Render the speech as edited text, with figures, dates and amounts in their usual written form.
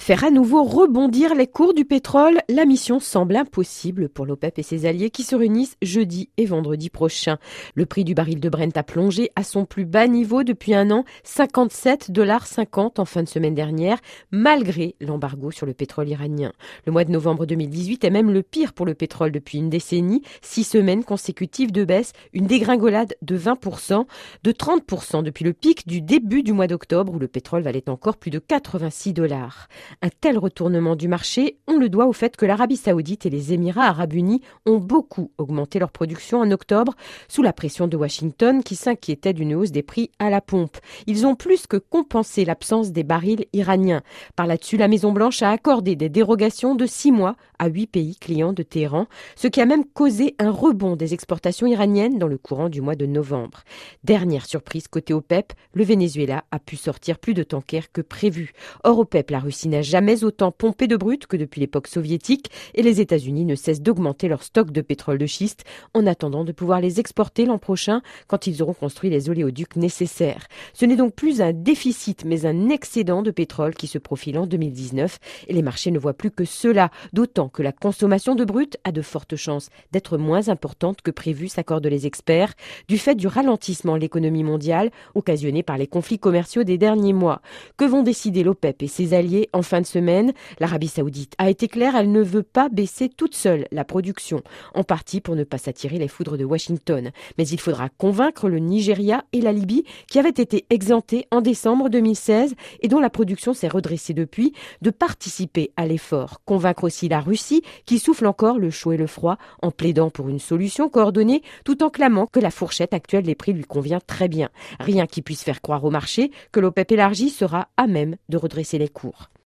Faire à nouveau rebondir les cours du pétrole, la mission semble impossible pour l'OPEP et ses alliés qui se réunissent jeudi et vendredi prochain. Le prix du baril de Brent a plongé à son plus bas niveau depuis un an, 57,50 $ en fin de semaine dernière, malgré l'embargo sur le pétrole iranien. Le mois de novembre 2018 est même le pire pour le pétrole depuis une décennie, 6 semaines consécutives de baisse, une dégringolade de 20%, de 30% depuis le pic du début du mois d'octobre où le pétrole valait encore plus de 86 $. Un tel retournement du marché, on le doit au fait que l'Arabie Saoudite et les Émirats Arabes Unis ont beaucoup augmenté leur production en octobre sous la pression de Washington qui s'inquiétait d'une hausse des prix à la pompe. Ils ont plus que compensé l'absence des barils iraniens. Par là-dessus, la Maison-Blanche a accordé des dérogations de 6 mois à 8 pays clients de Téhéran, ce qui a même causé un rebond des exportations iraniennes dans le courant du mois de novembre. Dernière surprise côté OPEP, le Venezuela a pu sortir plus de tankers que prévu. Hors OPEP, la Russie n'a jamais autant pompé de brut que depuis l'époque soviétique et les États-Unis ne cessent d'augmenter leur stock de pétrole de schiste en attendant de pouvoir les exporter l'an prochain quand ils auront construit les oléoducs nécessaires. Ce n'est donc plus un déficit mais un excédent de pétrole qui se profile en 2019 et les marchés ne voient plus que cela, d'autant que la consommation de brut a de fortes chances d'être moins importante que prévu, s'accordent les experts, du fait du ralentissement de l'économie mondiale occasionné par les conflits commerciaux des derniers mois. Que vont décider l'OPEP et ses alliés en fin de semaine? L'Arabie Saoudite a été claire, elle ne veut pas baisser toute seule la production, en partie pour ne pas s'attirer les foudres de Washington. Mais il faudra convaincre le Nigeria et la Libye, qui avaient été exemptés en décembre 2016 et dont la production s'est redressée depuis, de participer à l'effort. Convaincre aussi la Russie, qui souffle encore le chaud et le froid en plaidant pour une solution coordonnée, tout en clamant que la fourchette actuelle des prix lui convient très bien. Rien qui puisse faire croire au marché que l'OPEP élargie sera à même de redresser les cours.